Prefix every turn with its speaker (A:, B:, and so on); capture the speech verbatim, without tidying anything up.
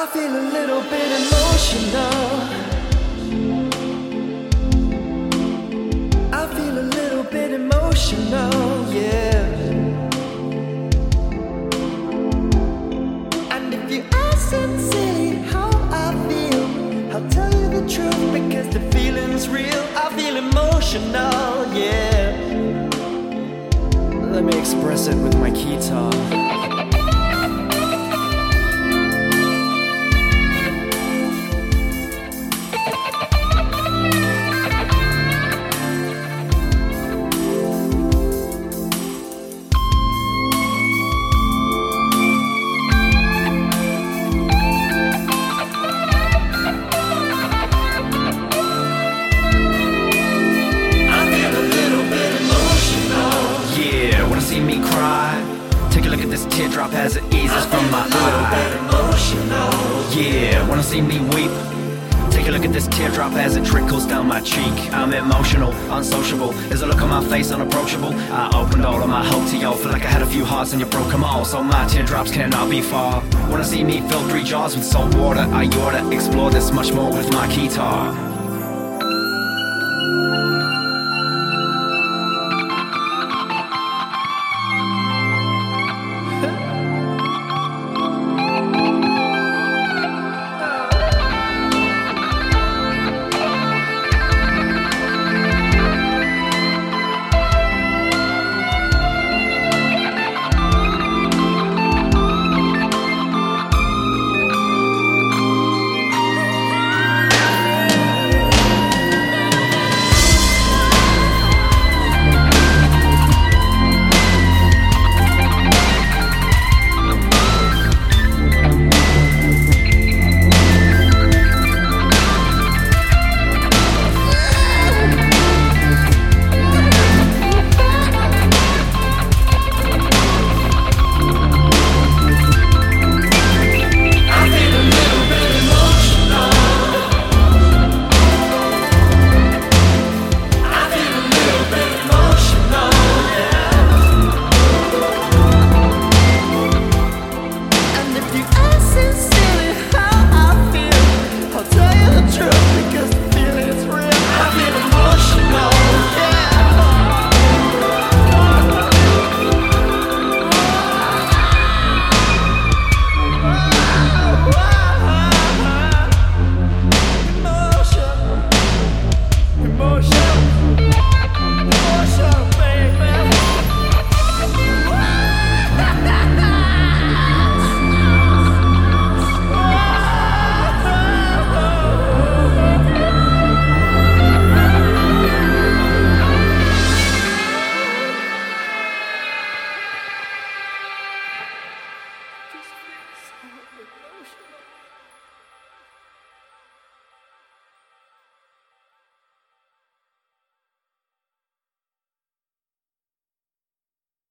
A: I feel a little bit emotional. I feel a little bit emotional, yeah. And if you ask sincerely how I feel, I'll tell you the truth because the feeling's real. I feel emotional, yeah. Let me express it with my guitar.
B: See me cry. Take a look at this teardrop as it eases from my eye. Yeah, wanna see me weep? Take a look at this teardrop as it trickles down my cheek. I'm emotional, unsociable. There's a look on my face, unapproachable. I opened all of my hope to y'all. Feel like I had a few hearts and you broke them all. So my teardrops cannot be far. Wanna see me fill three jars with salt water? I oughta explore this much more with my guitar.